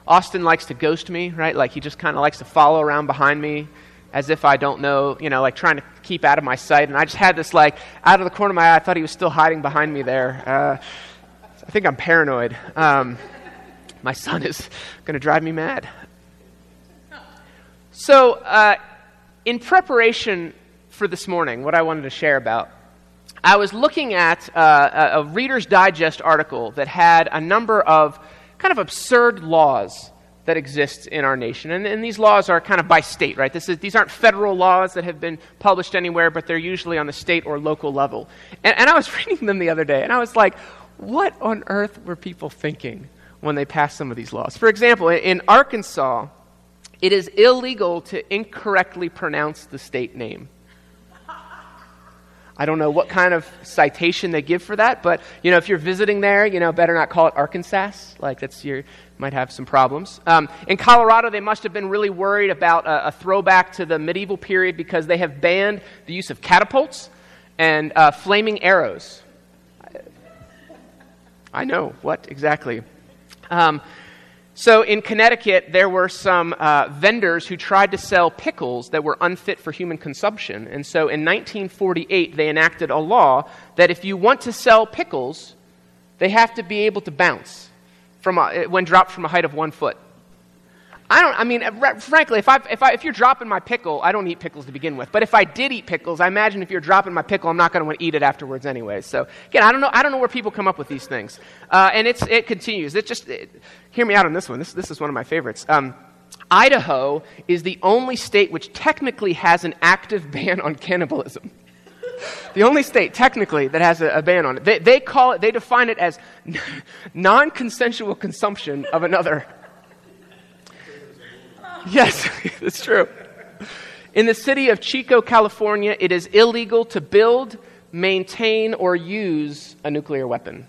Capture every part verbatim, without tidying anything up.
Austin likes to ghost me, right? Like he just kind of likes to follow around behind me as if I don't know, you know, like trying to keep out of my sight. And I just had this like, out of the corner of my eye, I thought he was still hiding behind me there. Uh, I think I'm paranoid. Um, my son is going to drive me mad. So uh, in preparation for this morning, what I wanted to share about, I was looking at uh, a, a Reader's Digest article that had a number of kind of absurd laws that exist in our nation. And, and these laws are kind of by state, right? This is, these aren't federal laws that have been published anywhere, but they're usually on the state or local level. And, and I was reading them the other day, and I was like, what on earth were people thinking when they passed some of these laws? For example, in Arkansas, it is illegal to incorrectly pronounce the state name. I don't know what kind of citation they give for that, but, you know, if you're visiting there, you know, better not call it Arkansas. Like, that's your, might have some problems. Um, in Colorado, they must have been really worried about a, a throwback to the medieval period because they have banned the use of catapults and uh, flaming arrows. I know, what exactly? Um, so in Connecticut, there were some uh, vendors who tried to sell pickles that were unfit for human consumption. And so in nineteen forty-eight, they enacted a law that if you want to sell pickles, they have to be able to bounce from a, when dropped from a height of one foot. I don't, I mean, frankly, if, I, if, I, if you're dropping my pickle, I don't eat pickles to begin with. But if I did eat pickles, I imagine if you're dropping my pickle, I'm not going to want to eat it afterwards anyway. So, again, I don't know I don't know where people come up with these things. Uh, and it's it continues. It just, it, hear me out on this one. This, this is one of my favorites. Um, Idaho is the only state which technically has an active ban on cannibalism. The only state, technically, that has a, a ban on it. They, they call it, they define it as non-consensual consumption of another. Yes, it's true. In the city of Chico, California, it is illegal to build, maintain, or use a nuclear weapon.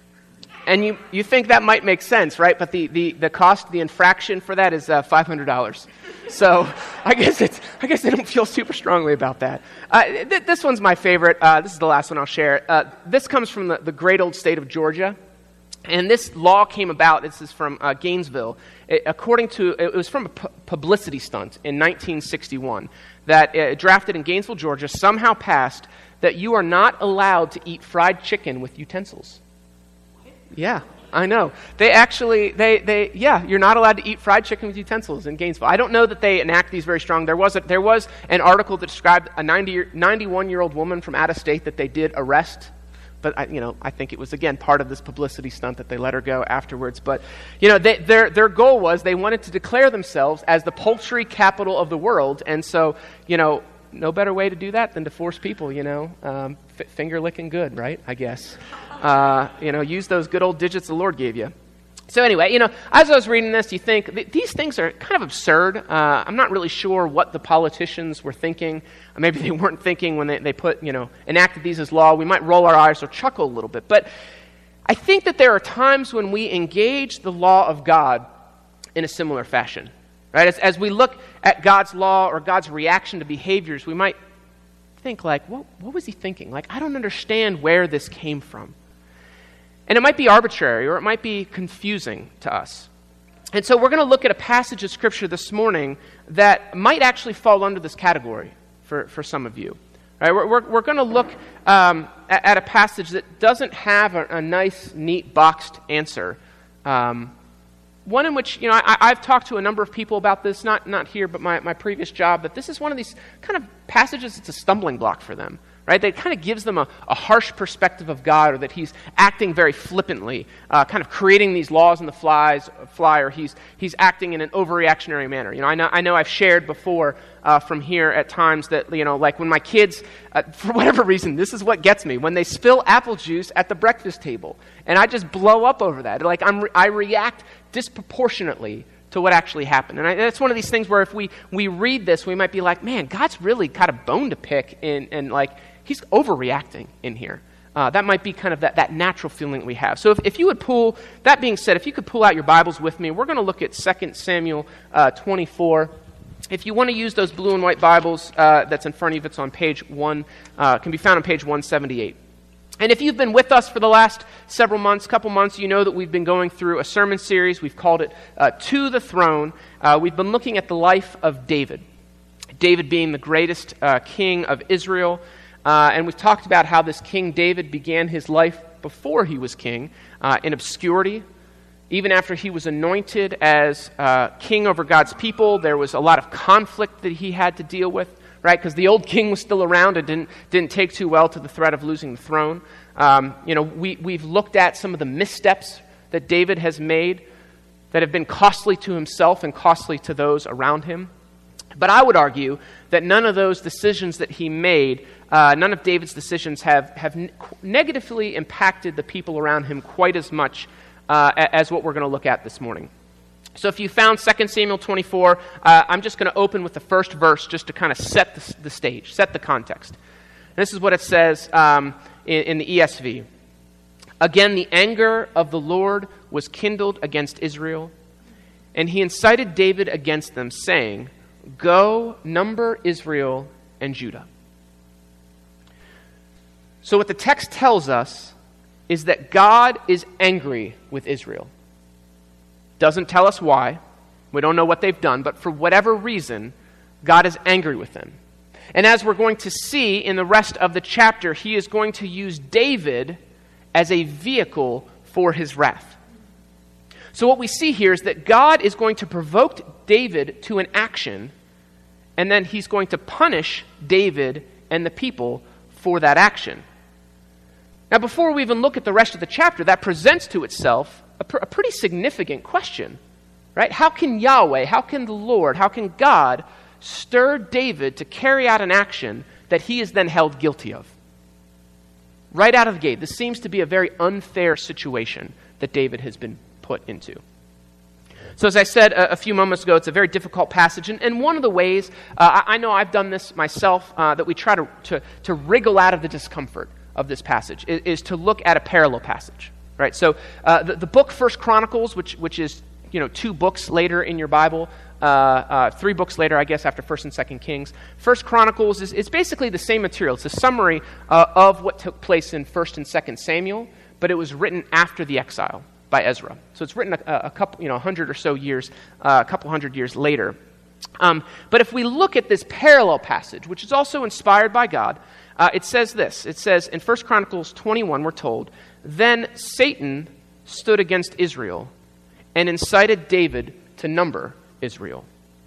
And you, you think that might make sense, right? But the, the, the cost, the infraction for that is uh, five hundred dollars. So I guess it's I guess they don't feel super strongly about that. Uh, th- this one's my favorite. Uh, this is the last one I'll share. Uh, this comes from the, the great old state of Georgia. And this law came about, this is from uh, Gainesville, it, according to, it was from a pu- publicity stunt in nineteen sixty-one, that uh, drafted in Gainesville, Georgia, somehow passed that you are not allowed to eat fried chicken with utensils. Yeah, I know. They actually, they, they, yeah, you're not allowed to eat fried chicken with utensils in Gainesville. I don't know that they enact these very strong. There was a, there was an article that described a ninety, ninety-one-year-old woman from out of state that they did arrest. But, I, you know, I think it was, again, part of this publicity stunt that they let her go afterwards. But, you know, they, their their goal was they wanted to declare themselves as the poultry capital of the world. And so, you know, no better way to do that than to force people, you know, um, f- finger licking good, right, I guess. Uh, you know, use those good old digits the Lord gave you. So anyway, you know, as I was reading this, you think th- these things are kind of absurd. Uh, I'm not really sure what the politicians were thinking. Maybe they weren't thinking when they, they put, you know, enacted these as law. We might roll our eyes or chuckle a little bit. But I think that there are times when we engage the law of God in a similar fashion. Right? As, as we look at God's law or God's reaction to behaviors, we might think like, what, what was he thinking? Like, I don't understand where this came from. And it might be arbitrary or it might be confusing to us. And so we're going to look at a passage of Scripture this morning that might actually fall under this category for, for some of you. Right? We're, we're, we're going to look um, at, at a passage that doesn't have a, a nice, neat, boxed answer. Um, one in which, you know, I, I've talked to a number of people about this, not, not here, but my, my previous job, but this is one of these kind of passages that's a stumbling block for them. Right? That kind of gives them a, a harsh perspective of God, or that he's acting very flippantly, uh, kind of creating these laws on the flies, fly, or he's he's acting in an overreactionary manner. You know, I know I know I've shared before uh, from here at times that, you know, like when my kids, uh, for whatever reason, this is what gets me, when they spill apple juice at the breakfast table, and I just blow up over that. Like I'm re- I react disproportionately to what actually happened. And I, that's one of these things where if we, we read this, we might be like, man, God's really got a bone to pick in, and like, he's overreacting in here. Uh, that might be kind of that, that natural feeling we have. So if, if you would pull, that being said, if you could pull out your Bibles with me, we're going to look at Second Samuel uh, twenty-four. If you want to use those blue and white Bibles uh, that's in front of you, it's on page one, uh, can be found on page one seventy-eight. And if you've been with us for the last several months, couple months, you know that we've been going through a sermon series. We've called it uh, To the Throne. Uh, we've been looking at the life of David. David being the greatest uh, king of Israel. Uh, and we've talked about how this King David began his life before he was king uh, in obscurity. Even after he was anointed as uh, king over God's people, there was a lot of conflict that he had to deal with. Right, because the old king was still around and didn't didn't take too well to the threat of losing the throne. Um, you know, we we've looked at some of the missteps that David has made that have been costly to himself and costly to those around him. But I would argue that none of those decisions that he made, uh, none of David's decisions have have ne- negatively impacted the people around him quite as much uh, as what we're going to look at this morning. So if you found Second Samuel twenty-four, uh, I'm just going to open with the first verse just to kind of set the, the stage, set the context. And this is what it says um, in, in the E S V. Again, the anger of the Lord was kindled against Israel, and he incited David against them, saying, Go, number Israel and Judah. So what the text tells us is that God is angry with Israel. Doesn't tell us why. We don't know what they've done, but for whatever reason, God is angry with them. And as we're going to see in the rest of the chapter, he is going to use David as a vehicle for his wrath. So what we see here is that God is going to provoke David to an action, and then he's going to punish David and the people for that action. Now, before we even look at the rest of the chapter, that presents to itself a, pr- a pretty significant question, right? How can Yahweh, how can the Lord, how can God stir David to carry out an action that he is then held guilty of? Right out of the gate, this seems to be a very unfair situation that David has been put into. So as I said a, a few moments ago, it's a very difficult passage, and, and one of the ways, uh, I, I know I've done this myself, uh, that we try to, to, to wriggle out of the discomfort of this passage, is, is to look at a parallel passage, right? So uh, the, the book First Chronicles, which which is, you know, two books later in your Bible, uh, uh, three books later, I guess, after First and Second Kings. First Chronicles is it's basically the same material. It's a summary uh, of what took place in First and Second Samuel, but it was written after the exile by Ezra. So it's written a, a couple, you know, a hundred or so years, uh, a couple hundred years later. Um, but if we look at this parallel passage, which is also inspired by God, uh, it says this. It says in First Chronicles twenty-one, we're told, Then Satan stood against Israel and incited David to number Israel.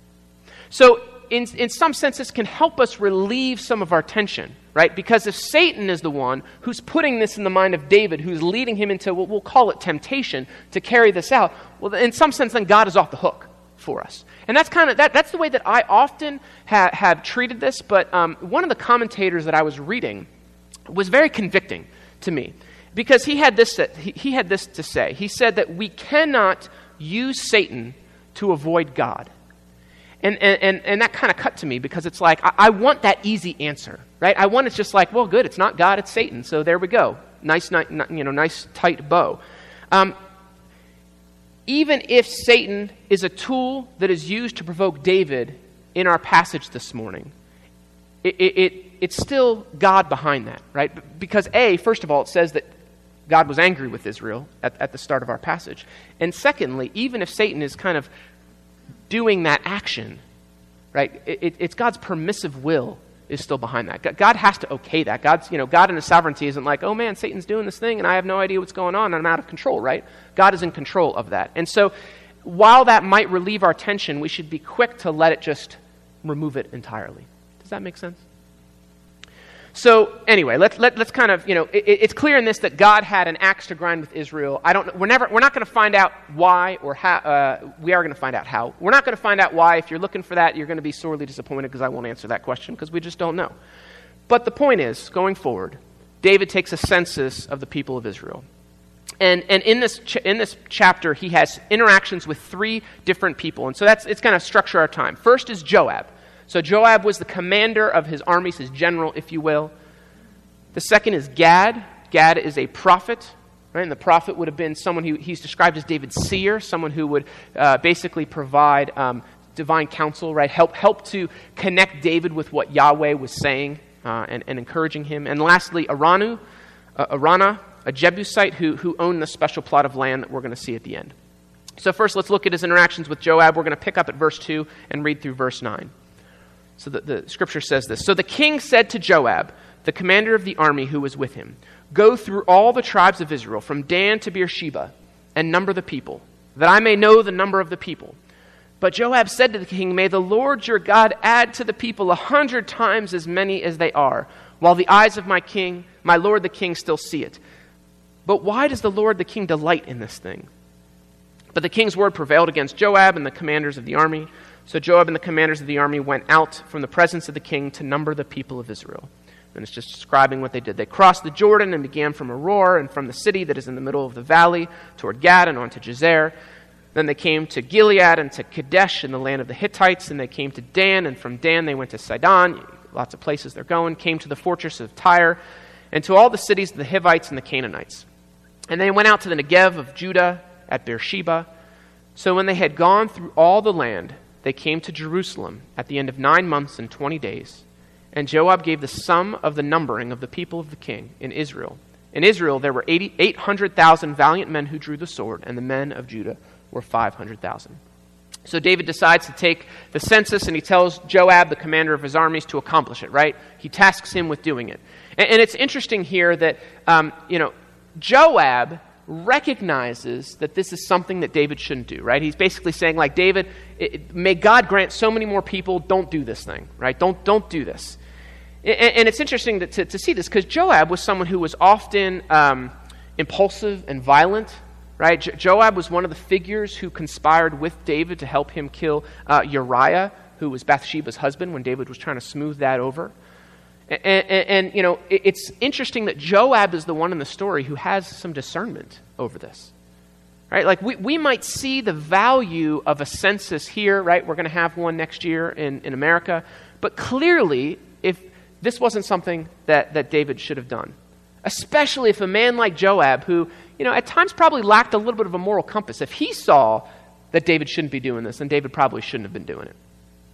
So in, in some sense, this can help us relieve some of our tension, right? Because if Satan is the one who's putting this in the mind of David, who's leading him into what we'll call it temptation to carry this out, well, in some sense, then God is off the hook for us. And that's kind of that, that's the way that I often ha- have treated this, but um, one of the commentators that I was reading was very convicting to me, because he had this he, he had this to say. He said that we cannot use Satan to avoid God. And and, and, and that kind of cut to me, because it's like, I, I want that easy answer, right? I want it's just like, well, good, it's not God, it's Satan, so there we go. Nice, ni- you know, nice tight bow. Um, even if Satan is a tool that is used to provoke David in our passage this morning, it, it, it it's still God behind that, right? Because A, first of all, it says that God was angry with Israel at, at the start of our passage. And secondly, even if Satan is kind of doing that action, right, it, it's God's permissive will is still behind that. God has to okay that. God's, you know, God in his sovereignty isn't like, oh man, Satan's doing this thing and I have no idea what's going on and I'm out of control, right? God is in control of that. And so while that might relieve our tension, we should be quick to let it just remove it entirely. Does that make sense? So anyway, let's let, let's kind of, you know, it, it's clear in this that God had an axe to grind with Israel. I don't. We're never. We're not going to find out why or how. Uh, we are going to find out how. We're not going to find out why. If you're looking for that, you're going to be sorely disappointed, because I won't answer that question, because we just don't know. But the point is, going forward, David takes a census of the people of Israel, and and in this ch- in this chapter, he has interactions with three different people, and so that's it's going to structure our time. First is Joab. So Joab was the commander of his armies, his general, if you will. The second is Gad. Gad is a prophet, right? And the prophet would have been someone who he's described as David's seer, someone who would uh, basically provide um, divine counsel, right? Help help to connect David with what Yahweh was saying uh, and, and encouraging him. And lastly, Araunah. uh, Araunah, a Jebusite who, who owned the special plot of land that we're going to see at the end. So first, let's look at his interactions with Joab. We're going to pick up at verse two and read through verse nine. So the, the scripture says this. So the king said to Joab, the commander of the army who was with him, "Go through all the tribes of Israel, from Dan to Beersheba, and number the people, that I may know the number of the people." But Joab said to the king, "May the Lord your God add to the people a hundred times as many as they are, while the eyes of my king, my lord the king, still see it. But why does the Lord the king delight in this thing?" But the king's word prevailed against Joab and the commanders of the army. So Joab and the commanders of the army went out from the presence of the king to number the people of Israel. And it's just describing what they did. They crossed the Jordan and began from Aroer and from the city that is in the middle of the valley toward Gad and on to Jazer. Then they came to Gilead and to Kadesh in the land of the Hittites. And they came to Dan, and from Dan they went to Sidon. Lots of places they're going. Came to the fortress of Tyre and to all the cities of the Hivites and the Canaanites. And they went out to the Negev of Judah at Beersheba. So when they had gone through all the land, they came to Jerusalem at the end of nine months and twenty days. And Joab gave the sum of the numbering of the people of the king in Israel. In Israel there were eight hundred thousand valiant men who drew the sword, and the men of Judah were five hundred thousand. So David decides to take the census, and he tells Joab, the commander of his armies, to accomplish it, right? He tasks him with doing it. And, and it's interesting here that, um, you know, Joab recognizes that this is something that David shouldn't do, right? He's basically saying, like, David, it, may God grant so many more people, don't do this thing, right? Don't don't do this. And, and it's interesting to, to, to see this, because Joab was someone who was often um, impulsive and violent, right? Jo- Joab was one of the figures who conspired with David to help him kill uh, Uriah, who was Bathsheba's husband, when David was trying to smooth that over. And, and, and, you know, it, it's interesting that Joab is the one in the story who has some discernment over this, right? Like, we, we might see the value of a census here, right? We're going to have one next year in, in America. But clearly, if this wasn't something that, that David should have done, especially if a man like Joab, who, you know, at times probably lacked a little bit of a moral compass, if he saw that David shouldn't be doing this, then David probably shouldn't have been doing it.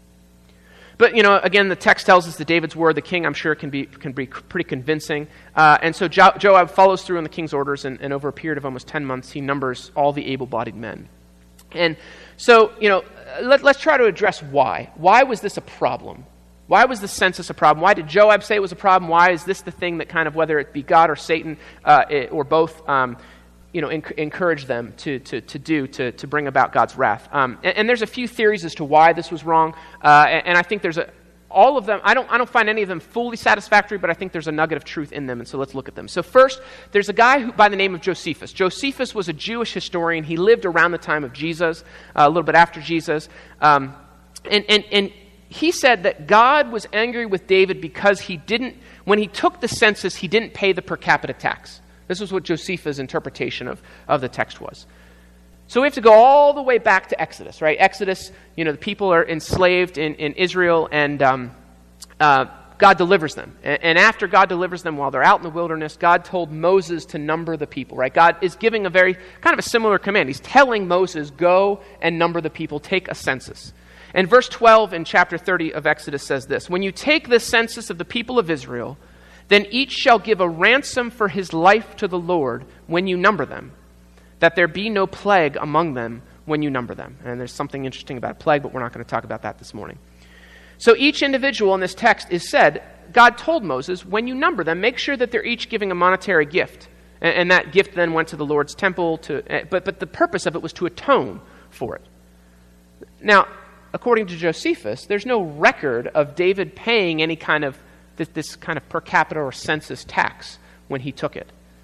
But, you know, again, the text tells us that David's word, the king, I'm sure, can be can be pretty convincing. Uh, and so jo- Joab follows through on the king's orders, and, and over a period of almost ten months, he numbers all the able-bodied men. And so, you know, let, let's try to address why. Why was this a problem? Why was the census a problem? Why did Joab say it was a problem? Why is this the thing that kind of, whether it be God or Satan, uh, it, or both, um, you know, enc- encourage them to, to, to do to, to bring about God's wrath? Um, and, and there's a few theories as to why this was wrong, uh, and, and I think there's a all of them. I don't I don't find any of them fully satisfactory, but I think there's a nugget of truth in them, and so let's look at them. So first, there's a guy who, by the name of Josephus. Josephus was a Jewish historian. He lived around the time of Jesus, uh, a little bit after Jesus, um, and and and. He said that God was angry with David because he didn't, when he took the census, he didn't pay the per capita tax. This was what Josephus' interpretation of, of the text was. So we have to go all the way back to Exodus, right? Exodus, you know, the people are enslaved in, in Israel, and um, uh, God delivers them. And, and after God delivers them while they're out in the wilderness, God told Moses to number the people, right? God is giving a very, kind of a similar command. He's telling Moses, go and number the people, take a census. And verse twelve in chapter thirty of Exodus says this: "When you take the census of the people of Israel, then each shall give a ransom for his life to the Lord when you number them, that there be no plague among them when you number them." And there's something interesting about a plague, but we're not going to talk about that this morning. So each individual in this text is said, God told Moses, when you number them, make sure that they're each giving a monetary gift. And, and that gift then went to the Lord's temple, to, but, but the purpose of it was to atone for it. Now, according to Josephus, there's no record of David paying any kind of this, this kind of per capita or census tax when he took it.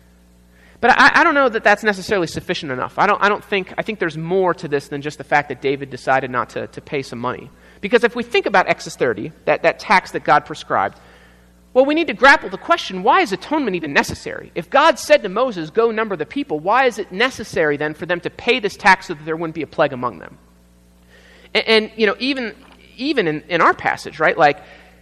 But I, I don't know that that's necessarily sufficient enough. I don't. I don't think. I think there's more to this than just the fact that David decided not to, to pay some money. Because if we think about Exodus thirty, that, that tax that God prescribed, well, we need to grapple the question: why is atonement even necessary? If God said to Moses, "Go number the people," why is it necessary then for them to pay this tax so that there wouldn't be a plague among them? And, and you know, even even in, in our passage, right? Like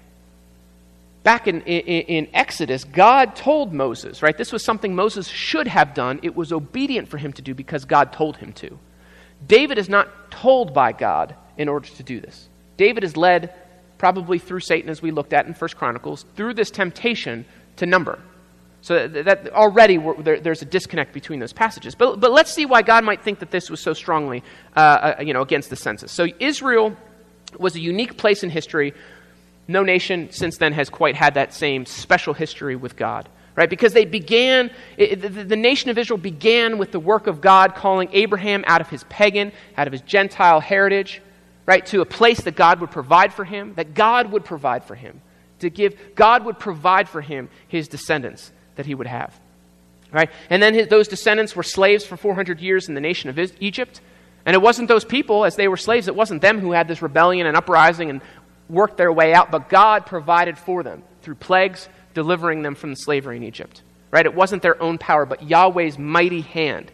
back in, in, in Exodus, God told Moses, right? This was something Moses should have done. It was obedient for him to do because God told him to. David is not told by God in order to do this. David is led, probably through Satan, as we looked at in First Chronicles, through this temptation to number. So that, that already we're, there, there's a disconnect between those passages. But, but let's see why God might think that this was so strongly uh, uh, you know, against the census. So Israel was a unique place in history. No nation since then has quite had that same special history with God, right? Because they began, it, the, the nation of Israel began with the work of God calling Abraham out of his pagan, out of his Gentile heritage, right, to a place that God would provide for him, that God would provide for him, to give, God would provide for him his descendants that he would have, right? And then his, those descendants were slaves for four hundred years in the nation of Egypt. And it wasn't those people, as they were slaves, it wasn't them who had this rebellion and uprising and worked their way out, but God provided for them through plagues, delivering them from the slavery in Egypt, right? It wasn't their own power, but Yahweh's mighty hand.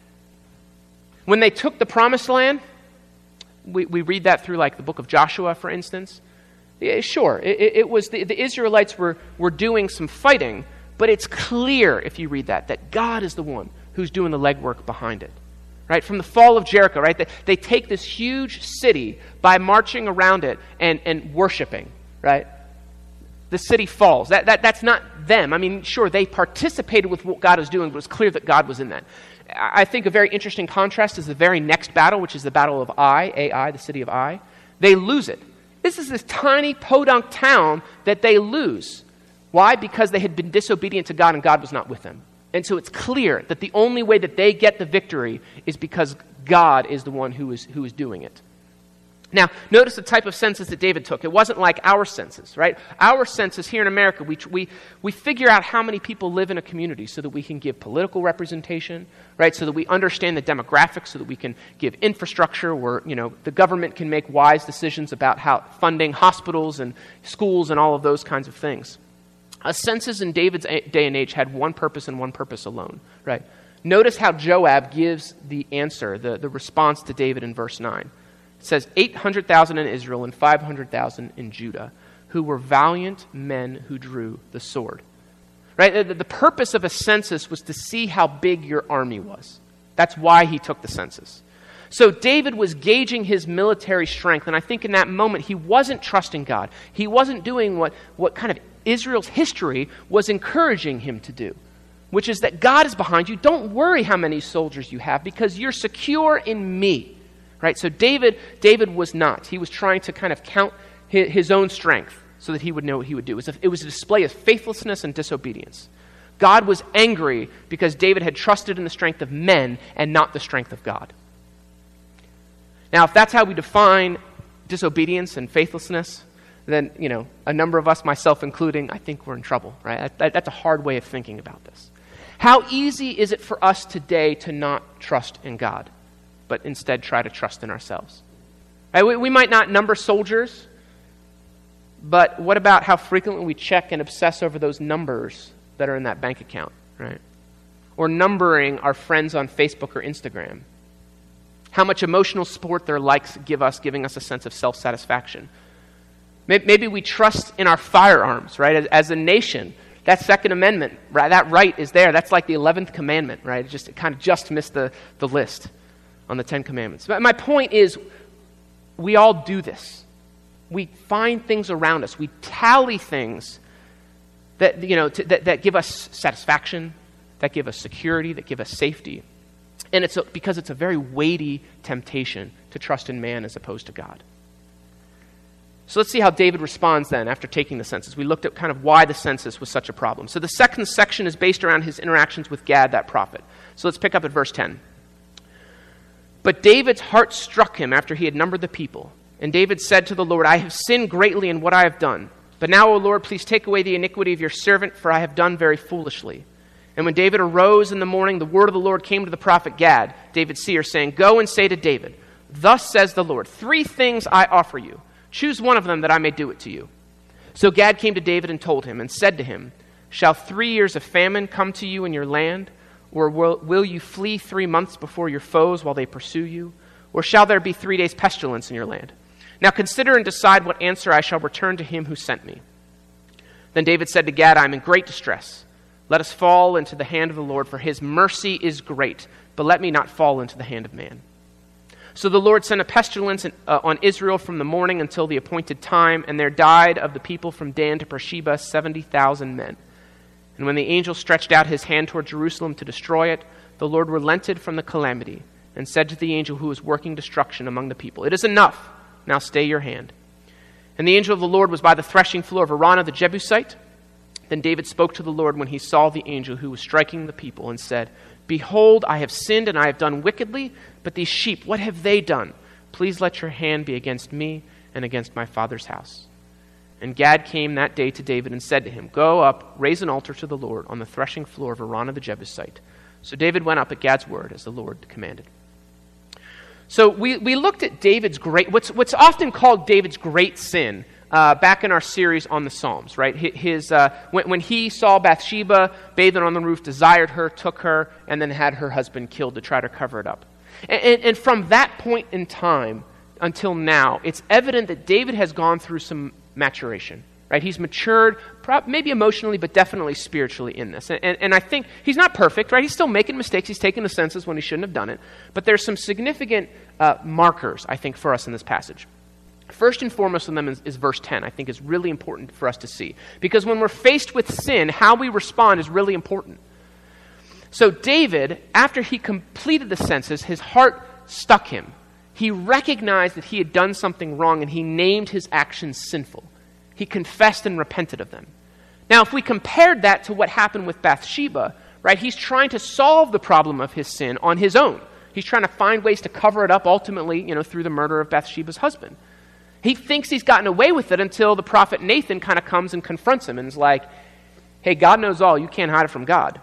When they took the promised land, we, we read that through like the book of Joshua, for instance. Yeah, sure, it, it was the, the Israelites were, were doing some fighting, but it's clear if you read that, that God is the one who's doing the legwork behind it. Right, from the fall of Jericho, right? They, they take this huge city by marching around it and, and worshiping, right? The city falls. That, that That's not them. I mean, sure, they participated with what God was doing, but it was clear that God was in that. I think a very interesting contrast is the very next battle, which is the Battle of Ai, Ai, the city of Ai. They lose it. This is this tiny podunk town that they lose. Why? Because they had been disobedient to God and God was not with them. And so it's clear that the only way that they get the victory is because God is the one who is who is doing it. Now, notice the type of census that David took. It wasn't like our census, right? Our census here in America, we we we figure out how many people live in a community so that we can give political representation, right? So that we understand the demographics, so that we can give infrastructure where, you know, the government can make wise decisions about how funding hospitals and schools and all of those kinds of things. A census in David's day and age had one purpose and one purpose alone, right? Notice how Joab gives the answer, the, the response to David in verse nine. It says, eight hundred thousand in Israel and five hundred thousand in Judah, who were valiant men who drew the sword. Right? The, the purpose of a census was to see how big your army was. That's why he took the census. So David was gauging his military strength, and I think in that moment he wasn't trusting God. He wasn't doing what, what kind of Israel's history was encouraging him to do, which is that God is behind you. Don't worry how many soldiers you have because you're secure in me, right? So David, David was not. He was trying to kind of count his, his own strength so that he would know what he would do. It was, a, it was a display of faithlessness and disobedience. God was angry because David had trusted in the strength of men and not the strength of God. Now, if that's how we define disobedience and faithlessness, then, you know, a number of us, myself including, I think we're in trouble, right? That, that, that's a hard way of thinking about this. How easy is it for us today to not trust in God, but instead try to trust in ourselves? Right? We, we might not number soldiers, but what about how frequently we check and obsess over those numbers that are in that bank account, right? Or numbering our friends on Facebook or Instagram. How much emotional support their likes give us, giving us a sense of self-satisfaction. Maybe we trust in our firearms, right? As, as a nation, that Second Amendment, right, that right is there. That's like the eleventh commandment, right? It just it kind of just missed the, the list on the Ten Commandments. But my point is, we all do this. We find things around us. We tally things that, you know, to, that, that give us satisfaction, that give us security, that give us safety. And it's a, because it's a very weighty temptation to trust in man as opposed to God. So let's see how David responds then after taking the census. We looked at kind of why the census was such a problem. So the second section is based around his interactions with Gad, that prophet. So let's pick up at verse ten. But David's heart struck him after he had numbered the people. And David said to the Lord, I have sinned greatly in what I have done. But now, O Lord, please take away the iniquity of your servant, for I have done very foolishly. And when David arose in the morning, the word of the Lord came to the prophet Gad, David's seer, saying, Go and say to David, Thus says the Lord, three things I offer you. Choose one of them that I may do it to you. So Gad came to David and told him, and said to him, Shall three years of famine come to you in your land? Or will, will you flee three months before your foes while they pursue you? Or shall there be three days pestilence in your land? Now consider and decide what answer I shall return to him who sent me. Then David said to Gad, I am in great distress. Let us fall into the hand of the Lord, for his mercy is great, but let me not fall into the hand of man. So the Lord sent a pestilence in, uh, on Israel from the morning until the appointed time, and there died of the people from Dan to Beersheba seventy thousand men. And when the angel stretched out his hand toward Jerusalem to destroy it, the Lord relented from the calamity and said to the angel who was working destruction among the people, "It is enough. Now stay your hand." And the angel of the Lord was by the threshing floor of Araunah the Jebusite. Then David spoke to the Lord when he saw the angel who was striking the people and said, "Behold, I have sinned and I have done wickedly, but these sheep, what have they done? Please let your hand be against me and against my father's house." And Gad came that day to David and said to him, "Go up, raise an altar to the Lord on the threshing floor of Araunah the Jebusite." So David went up at Gad's word as the Lord commanded. So we, we looked at David's great, what's, what's often called David's great sin uh, back in our series on the Psalms, right? His, uh, when, when he saw Bathsheba bathing on the roof, desired her, took her, and then had her husband killed to try to cover it up. And, and, and from that point in time until now, it's evident that David has gone through some maturation, right? He's matured, maybe emotionally, but definitely spiritually in this. And, and, and I think he's not perfect, right? He's still making mistakes. He's taking the census when he shouldn't have done it. But there's some significant uh, markers, I think, for us in this passage. First and foremost of them is, is verse ten, I think is really important for us to see. Because when we're faced with sin, how we respond is really important. So David, after he completed the census, his heart stuck him. He recognized that he had done something wrong, and he named his actions sinful. He confessed and repented of them. Now, if we compared that to what happened with Bathsheba, right, he's trying to solve the problem of his sin on his own. He's trying to find ways to cover it up, ultimately, you know, through the murder of Bathsheba's husband. He thinks he's gotten away with it until the prophet Nathan kind of comes and confronts him and is like, "Hey, God knows all. You can't hide it from God."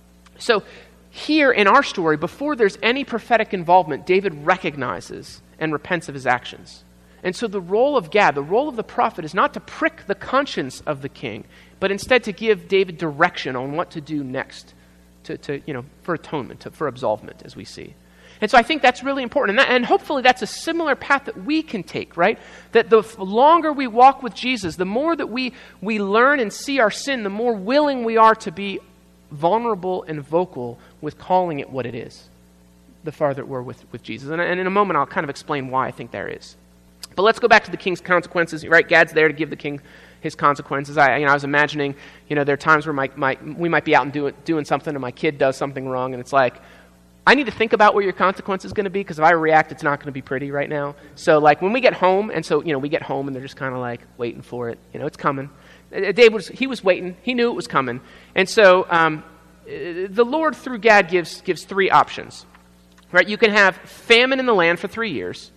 So here in our story, before there's any prophetic involvement, David recognizes and repents of his actions. And so the role of Gad, the role of the prophet, is not to prick the conscience of the king, but instead to give David direction on what to do next, to, to you know, for atonement, to, for absolvement, as we see. And so I think that's really important. And, that, and hopefully that's a similar path that we can take, right? That the longer we walk with Jesus, the more that we, we learn and see our sin, the more willing we are to be vulnerable and vocal with calling it what it is, the farther we're with, with Jesus. And, and in a moment, I'll kind of explain why I think there is. But let's go back to the king's consequences, right? Gad's there to give the king his consequences. I, you know, I was imagining, you know, there are times where my, my, we might be out and do, doing something and my kid does something wrong, and it's like, I need to think about what your consequence is going to be, because if I react, it's not going to be pretty right now. So, like, when we get home, and so, you know, we get home and they're just kind of like waiting for it. You know, it's coming. David was, he was waiting. He knew it was coming. And so um, the Lord, through Gad, gives gives three options, right? You can have famine in the land for three years.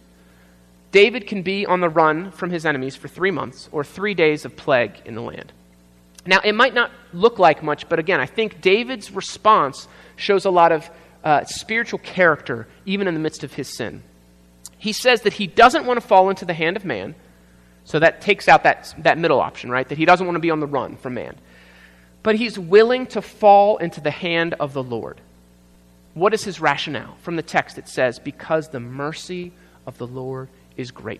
David can be on the run from his enemies for three months, or three days of plague in the land. Now, it might not look like much, but again, I think David's response shows a lot of uh, spiritual character, even in the midst of his sin. He says that he doesn't want to fall into the hand of man, so that takes out that, that middle option, right? That he doesn't want to be on the run from man. But he's willing to fall into the hand of the Lord. What is his rationale? From the text it says, because the mercy of the Lord is great.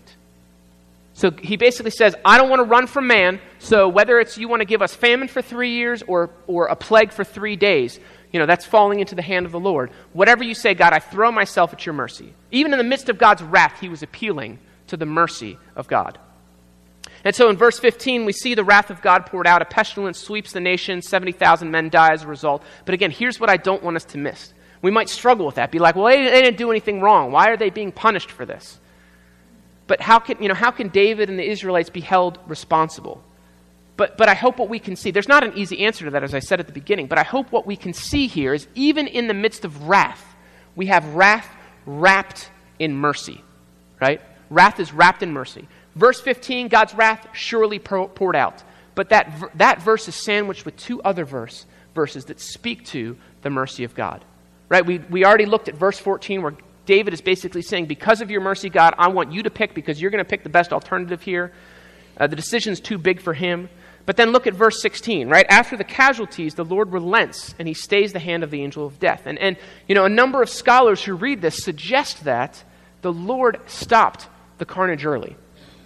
So he basically says, I don't want to run from man, so whether it's you want to give us famine for three years or, or a plague for three days, you know, that's falling into the hand of the Lord. Whatever you say, God, I throw myself at your mercy. Even in the midst of God's wrath, he was appealing to the mercy of God. And so in verse fifteen, we see the wrath of God poured out. A pestilence sweeps the nation. seventy thousand men die as a result. But again, here's what I don't want us to miss. We might struggle with that. Be like, well, they, they didn't do anything wrong. Why are they being punished for this? But how can, you know, how can David and the Israelites be held responsible? But, but I hope what we can see, there's not an easy answer to that, as I said at the beginning, but I hope what we can see here is even in the midst of wrath, we have wrath wrapped in mercy, right? Wrath is wrapped in mercy. Verse fifteen, God's wrath surely poured out. But that, that verse is sandwiched with two other verse, verses that speak to the mercy of God, right? We, we already looked at verse fourteen where David is basically saying, because of your mercy, God, I want you to pick, because you're going to pick the best alternative here. Uh, the decision's too big for him. But then look at verse sixteen, right? After the casualties, the Lord relents, and he stays the hand of the angel of death. And, and you know, a number of scholars who read this suggest that the Lord stopped the carnage early.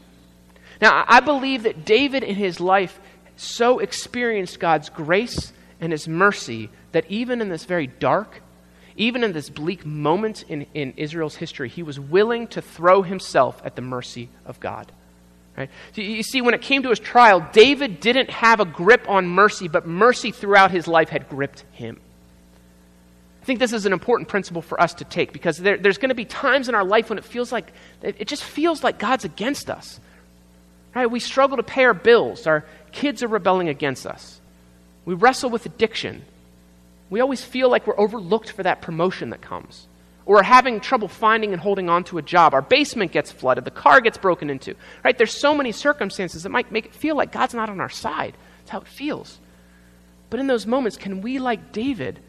Now, I believe that David in his life so experienced God's grace and his mercy that even in this very dark, even in this bleak moment in, in Israel's history, he was willing to throw himself at the mercy of God. Right? So you see, when it came to his trial, David didn't have a grip on mercy, but mercy throughout his life had gripped him. I think this is an important principle for us to take, because there, there's going to be times in our life when it feels like, it just feels like God's against us. Right? We struggle to pay our bills. Our kids are rebelling against us. We wrestle with addiction. We always feel like we're overlooked for that promotion that comes. Or are having trouble finding and holding on to a job. Our basement gets flooded. The car gets broken into. Right? There's so many circumstances that might make it feel like God's not on our side. That's how it feels. But in those moments, can we, like David,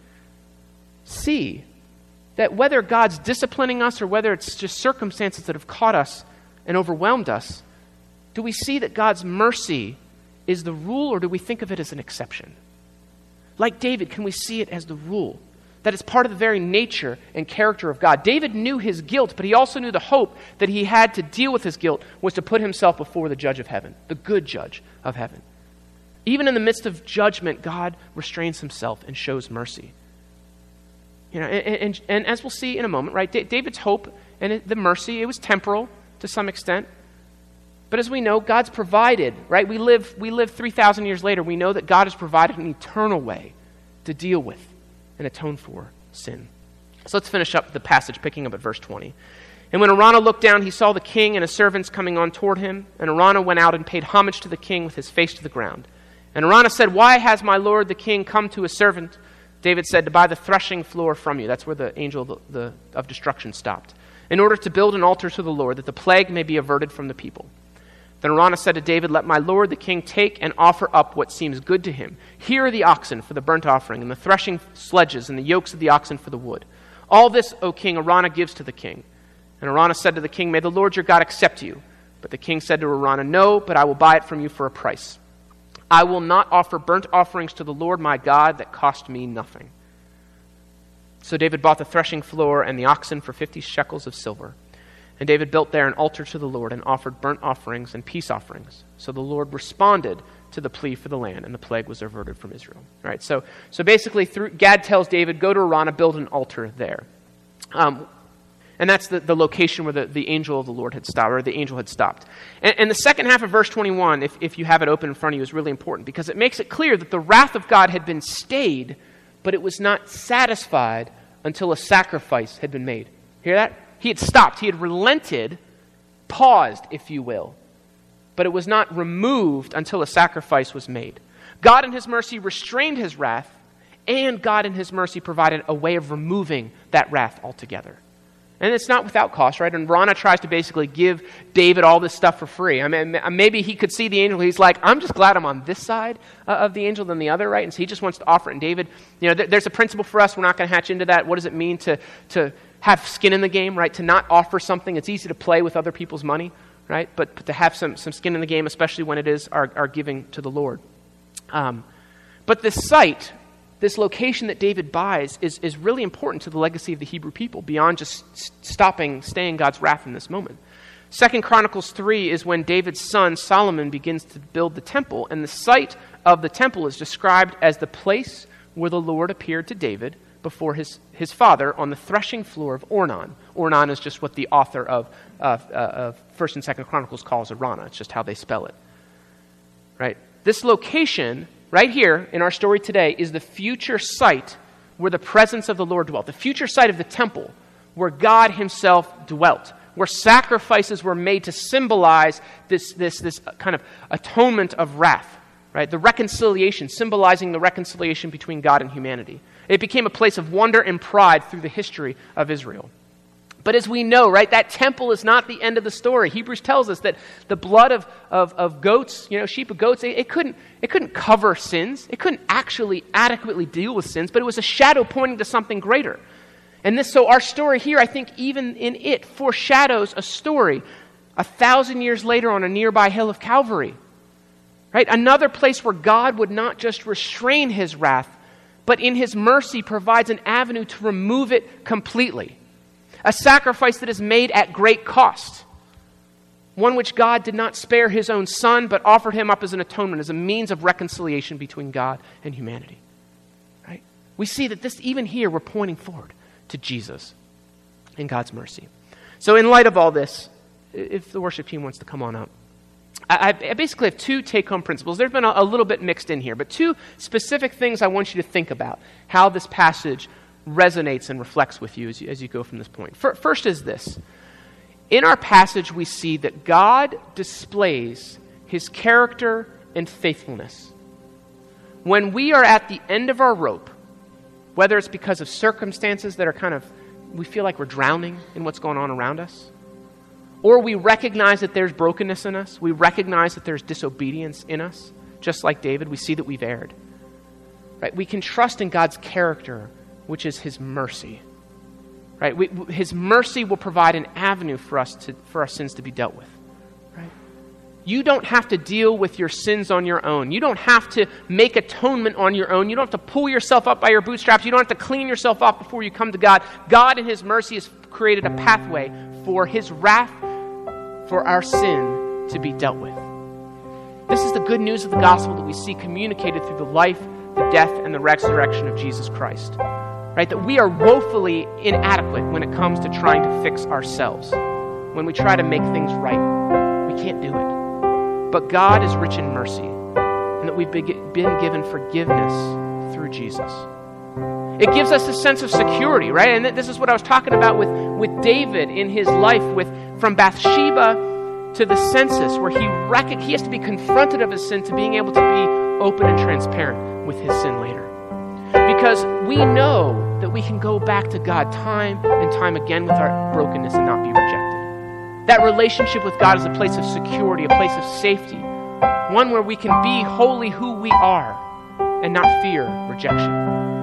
see that whether God's disciplining us or whether it's just circumstances that have caught us and overwhelmed us, do we see that God's mercy is the rule, or do we think of it as an exception? Like David, can we see it as the rule? That it's part of the very nature and character of God. David knew his guilt, but he also knew the hope that he had to deal with his guilt was to put himself before the judge of heaven, the good judge of heaven. Even in the midst of judgment, God restrains himself and shows mercy. You know, and, and, and as we'll see in a moment, right, David's hope and the mercy, it was temporal to some extent. But as we know, God's provided, right? We live we live three thousand years later. We know that God has provided an eternal way to deal with and atone for sin. So let's finish up the passage, picking up at verse twenty. And when Araunah looked down, he saw the king and his servants coming on toward him. And Araunah went out and paid homage to the king with his face to the ground. And Araunah said, "Why has my lord the king come to his servant?" David said, "To buy the threshing floor from you." That's where the angel of, the, the, of destruction stopped. "In order to build an altar to the Lord, that the plague may be averted from the people." Then Araunah said to David, "Let my lord the king take and offer up what seems good to him. Here are the oxen for the burnt offering, and the threshing sledges, and the yokes of the oxen for the wood. All this, O king, Araunah gives to the king." And Araunah said to the king, "May the Lord your God accept you." But the king said to Araunah, "No, but I will buy it from you for a price. I will not offer burnt offerings to the Lord my God that cost me nothing." So David bought the threshing floor and the oxen for fifty shekels of silver. And David built there an altar to the Lord and offered burnt offerings and peace offerings. So the Lord responded to the plea for the land, and the plague was averted from Israel. All right, so so basically, through, Gad tells David, go to Araunah, build an altar there. Um, and that's the, the location where the, the angel of the Lord had stopped, or the angel had stopped. And, and the second half of verse twenty-one, if, if you have it open in front of you, is really important, because it makes it clear that the wrath of God had been stayed, but it was not satisfied until a sacrifice had been made. Hear that? He had stopped. He had relented, paused, if you will. But it was not removed until a sacrifice was made. God in his mercy restrained his wrath, and God in his mercy provided a way of removing that wrath altogether. And it's not without cost, right? And Araunah tries to basically give David all this stuff for free. I mean, maybe he could see the angel. He's like, I'm just glad I'm on this side uh, of the angel than the other, right? And so he just wants to offer it. And David, you know, th- there's a principle for us. We're not going to hatch into that. What does it mean to to have skin in the game, right? To not offer something. It's easy to play with other people's money, right? But, but to have some, some skin in the game, especially when it is our, our giving to the Lord. Um, but this site, this location that David buys is, is really important to the legacy of the Hebrew people, beyond just stopping, staying God's wrath in this moment. Second Chronicles three is when David's son Solomon begins to build the temple, and the site of the temple is described as the place where the Lord appeared to David before his, his father on the threshing floor of Ornan. Ornan is just what the author of, uh, uh, of First and Second Chronicles calls Araunah. It's just how they spell it. Right? This location, right here in our story today, is the future site where the presence of the Lord dwelt. The future site of the temple where God himself dwelt. Where sacrifices were made to symbolize this, this, this kind of atonement of wrath. Right? The reconciliation, symbolizing the reconciliation between God and humanity. It became a place of wonder and pride through the history of Israel. But as we know, right, that temple is not the end of the story. Hebrews tells us that the blood of, of, of goats, you know, sheep of goats, it, it couldn't it couldn't cover sins. It couldn't actually adequately deal with sins, but it was a shadow pointing to something greater. And this, so our story here, I think even in it, foreshadows a story a thousand years later on a nearby hill of Calvary. Right? Another place where God would not just restrain his wrath, but in his mercy provides an avenue to remove it completely. A sacrifice that is made at great cost. One which God did not spare his own son, but offered him up as an atonement, as a means of reconciliation between God and humanity. Right? We see that this, even here, we're pointing forward to Jesus and God's mercy. So in light of all this, if the worship team wants to come on up, I, I basically have two take-home principles. There's been a, a little bit mixed in here, but two specific things I want you to think about, how this passage resonates and reflects with you as you, as you go from this point. First is this. In our passage, we see that God displays his character and faithfulness. When we are at the end of our rope, whether it's because of circumstances that are kind of, we feel like we're drowning in what's going on around us, or we recognize that there's brokenness in us, we recognize that there's disobedience in us, just like David, we see that we've erred. Right? We can trust in God's character, which is his mercy. Right? We, his mercy will provide an avenue for us to, for our sins to be dealt with. Right? You don't have to deal with your sins on your own. You don't have to make atonement on your own. You don't have to pull yourself up by your bootstraps. You don't have to clean yourself up before you come to God. God in his mercy has created a pathway for his wrath for our sin to be dealt with. This is the good news of the gospel that we see communicated through the life, the death, and the resurrection of Jesus Christ. Right? That we are woefully inadequate when it comes to trying to fix ourselves. When we try to make things right, we can't do it. But God is rich in mercy, and that we've been given forgiveness through Jesus. It gives us a sense of security, right? And this is what I was talking about with, with David in his life, with from Bathsheba to the census, where he rec- he has to be confronted of his sin to being able to be open and transparent with his sin later. Because we know that we can go back to God time and time again with our brokenness and not be rejected. That relationship with God is a place of security, a place of safety, one where we can be wholly who we are and not fear rejection.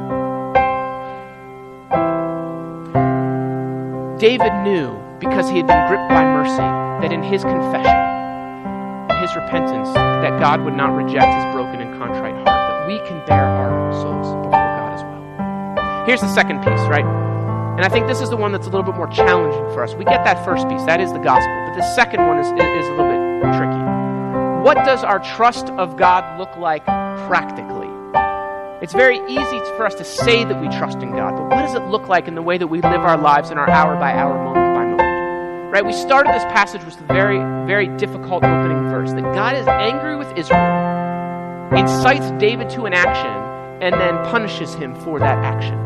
David knew, because he had been gripped by mercy, that in his confession, in his repentance, that God would not reject his broken and contrite heart, that we can bear our souls before God as well. Here's the second piece, right? And I think this is the one that's a little bit more challenging for us. We get that first piece, that is the gospel, but the second one is, is a little bit tricky. What does our trust of God look like practically? It's very easy for us to say that we trust in God, but what does it look like in the way that we live our lives in our hour by hour, moment by moment? Right? We started this passage with a very, very difficult opening verse, that God is angry with Israel, incites David to an action, and then punishes him for that action.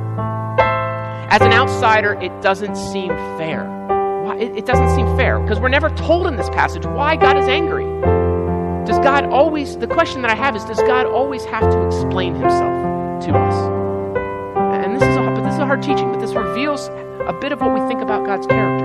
As an outsider, it doesn't seem fair. Why? It, it doesn't seem fair, because we're never told in this passage why God is angry. Does God always, the question that I have is, does God always have to explain himself to us? And this is a, but this is a hard teaching, but this reveals a bit of what we think about God's character.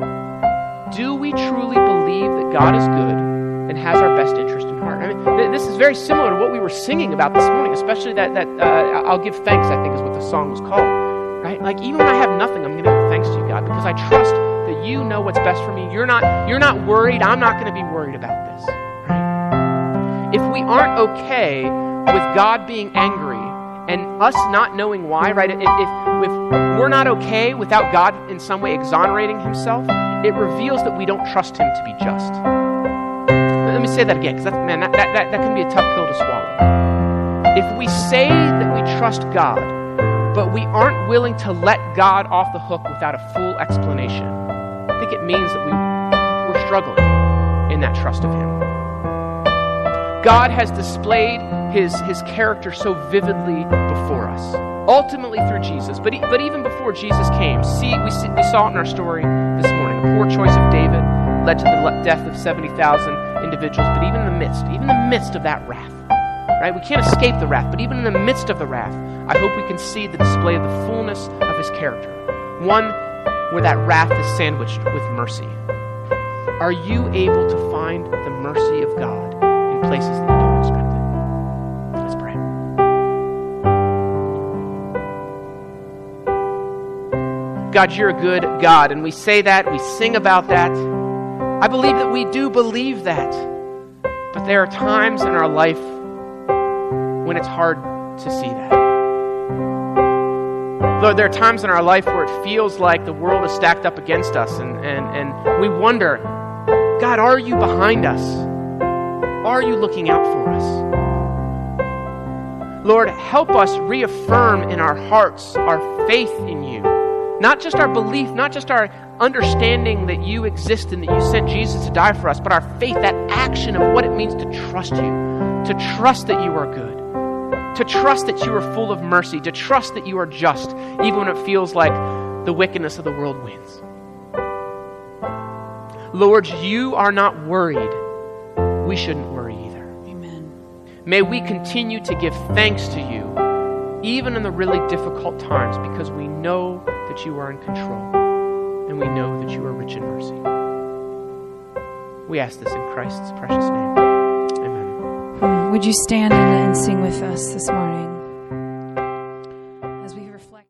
Do we truly believe that God is good and has our best interest in heart? I mean, this is very similar to what we were singing about this morning, especially that, that uh, I'll give thanks, I think is what the song was called. Right? Like, even when I have nothing, I'm going to give thanks to you, God, because I trust that you know what's best for me. You're not, you're not worried. I'm not going to be worried about this. If we aren't okay with God being angry and us not knowing why, right? If, if, if we're not okay without God in some way exonerating himself, it reveals that we don't trust him to be just. Let me say that again, because man, that, that, that, that can be a tough pill to swallow. If we say that we trust God, but we aren't willing to let God off the hook without a full explanation, I think it means that we, we're struggling in that trust of him. God has displayed his, his character so vividly before us, ultimately through Jesus. But, he, but even before Jesus came, see we, see we saw it in our story this morning. The poor choice of David led to the death of seventy thousand individuals. But even in the midst, even in the midst of that wrath, right? We can't escape the wrath, but even in the midst of the wrath, I hope we can see the display of the fullness of his character. One where that wrath is sandwiched with mercy. Are you able to find the mercy of God in places that you don't expect it? Let's pray. God, you're a good God, and we say that, we sing about that. I believe that we do believe that, but there are times in our life when it's hard to see that. Lord, there are times in our life where it feels like the world is stacked up against us, and, and, and we wonder, God, are you behind us? Are you looking out for us? Lord, help us reaffirm in our hearts our faith in you Not just our belief, not just our understanding that you exist and that you sent Jesus to die for us, but our faith, that action of what it means to trust you, to trust that you are good, to trust that you are full of mercy, to trust that you are just, even when it feels like the wickedness of the world wins. Lord, you are not worried. We shouldn't worry either. Amen. May we continue to give thanks to you, even in the really difficult times, because we know that you are in control, and we know that you are rich in mercy. We ask this in Christ's precious name. Amen. Would you stand and, and sing with us this morning?